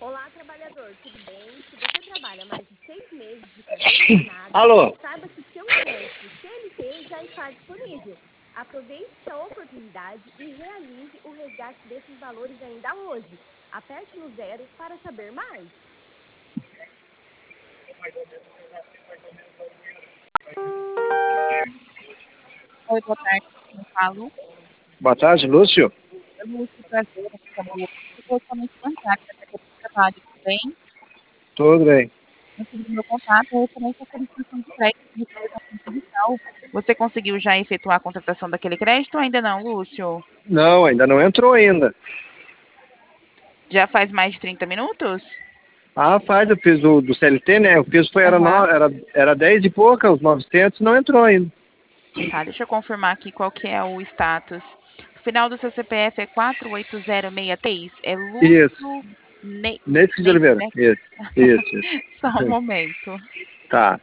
Olá, trabalhador, tudo bem? Se você trabalha mais de 6 meses de carteira assinada, Alô? saiba que seu empréstimo CLT já está disponível. Aproveite a oportunidade e realize o resgate desses valores ainda hoje. Aperte no 0 para saber mais. Oi, boa tarde. Eu falo. Boa tarde, Lúcio. Eu vou te trazer aqui também. Eu vou somente perguntar que até que trabalho, tudo bem? Tudo bem. Eu tive meu contato, eu também a solicitação de crédito de cartão digital. Você conseguiu já efetuar a contratação daquele crédito ou ainda não, Lúcio? Não, ainda não entrou ainda. Já faz mais de 30 minutos? Ah, faz, eu fiz do CLT, né? Eu fiz foi, Aham. era 10 e pouca, os 900 não entrou ainda. Tá, deixa eu confirmar aqui qual que é o status. O final do seu CPF é 4806 É Isso. Lúcio Neide de Neide, Oliveira. né? Isso. Só um momento. Tá.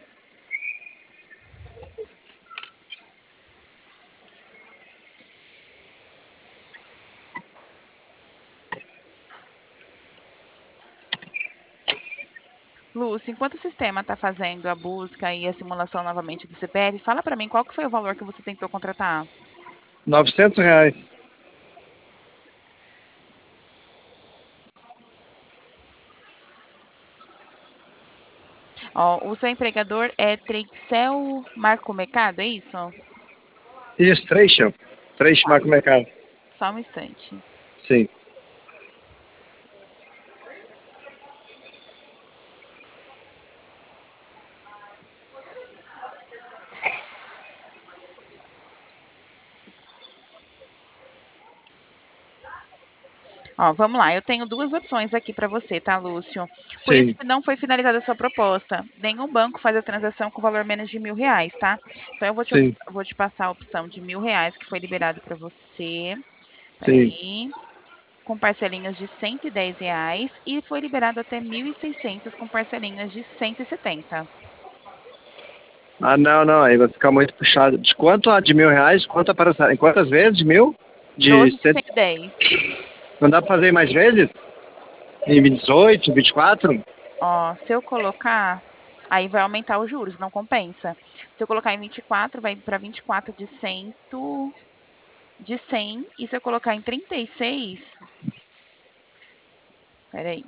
Lúcio, enquanto o sistema está fazendo a busca e a simulação novamente do CPF, fala para mim qual que foi o valor que você tentou contratar. R$ 900. Ó, o seu empregador é Treixel Marco Mercado, é isso? Isso, Treixo. Treixo Tá, Marco Mercado. só um instante. Sim. Ó, vamos lá, eu tenho duas opções aqui para você, tá, Lúcio? Por isso Sim. que não foi finalizada a sua proposta. Nenhum banco faz a transação com valor menos de R$ 1.000, tá? Então Sim. vou te passar a opção de R$ 1.000 que foi liberado para você. Sim. Peraí. Com parcelinhas de R$ 110 e foi liberado até 1.600 com parcelinhas de 170. Ah, não, aí vai ficar muito puxado. De quanto a de R$ 1.000? Quanto para em quantas vezes de mil? De 12 de cento... 110. Não dá para fazer mais vezes? Em 28, 24? Ó, se eu colocar, aí vai aumentar os juros, não compensa. Se eu colocar em 24, vai para 24 de 100, e se eu colocar em 36, peraí.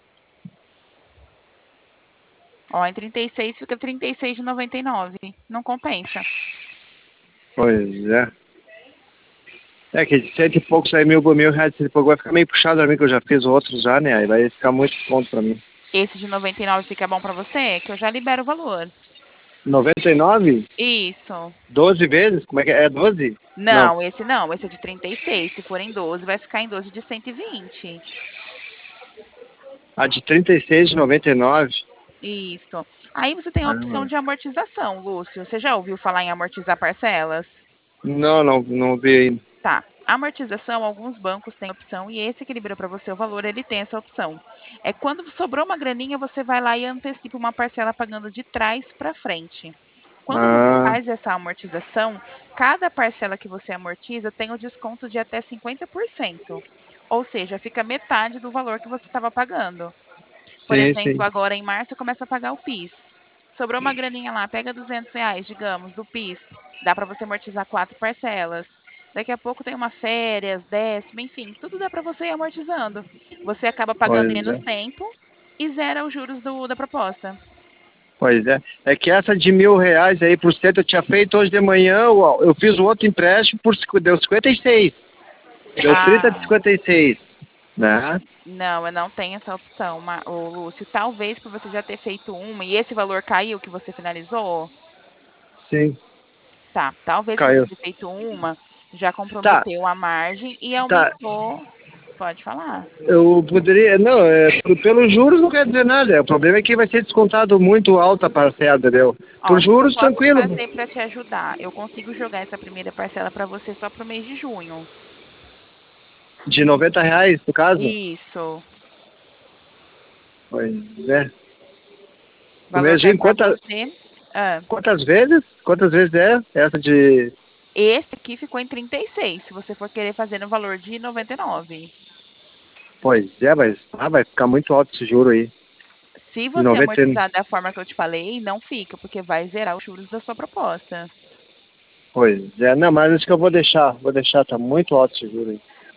Ó, em 36 fica 36 de 99. Não compensa. Pois é. É que de cento e pouco sai R$ 1.000, cento e pouco vai ficar meio puxado pra mim, que eu já fiz outros já, né? Aí vai ficar muito ponto pra mim. Esse de 99 fica bom para você? Que eu já libero o valor. 99? Isso. 12 vezes? Como é que é? É 12? Não. Não, esse não, esse é de 36. Se for em 12, vai ficar em 12 de 120. A de 36 de 99? Isso. Aí você tem a opção Ah, de amortização, Lúcio. Você já ouviu falar em amortizar parcelas? não vi ainda. Tá. Amortização, alguns bancos têm opção e esse que libera para você o valor, ele tem essa opção. É quando sobrou uma graninha, você vai lá e antecipa uma parcela pagando de trás para frente. Quando você Ah, faz essa amortização, cada parcela que você amortiza tem o desconto de até 50%. Ou seja, fica metade do valor que você estava pagando. Por sim, exemplo, sim. agora em março você começa a pagar o PIS. Sobrou uma graninha lá, pega R$ 200, digamos, do PIS. Dá para você amortizar 4 parcelas. Daqui a pouco tem uma férias, décimo, enfim, tudo dá para você ir amortizando. Você acaba pagando em Pois menos é. tempo e zera os juros da proposta. Pois é. É que essa de R$ 1.000 aí por cento eu tinha feito hoje de manhã, eu fiz um outro empréstimo deu 56. Deu 30 de Ah, 56, né? não, eu não tenho essa opção, ô Lúcio. Talvez por você já ter feito uma e esse valor caiu que você finalizou. Sim, Tá, talvez por você caiu. ter feito uma, já Tá, comprometeu a margem e tá. aumentou. Pode falar. Eu poderia. Não, pelos juros não quer dizer nada. O problema é que vai ser descontado muito alta a parcela, entendeu? Ó, Por o que que eu juros, posso tranquilo. fazer para te ajudar? Eu consigo jogar essa primeira parcela para você só para o mês de junho. De R$ 90, no caso? Isso. Pois é. O No valor mês cai de para quantas, você. Ah, quantas vezes? Quantas vezes é essa de. esse aqui ficou em 36, se você for querer fazer no valor de 99. Pois é, mas vai ficar muito alto esse juro aí. Se você 90, amortizar da forma que eu te falei, não fica, porque vai zerar os juros da sua proposta. pois é, não, mas acho que eu vou deixar, tá muito alto esse juro aí.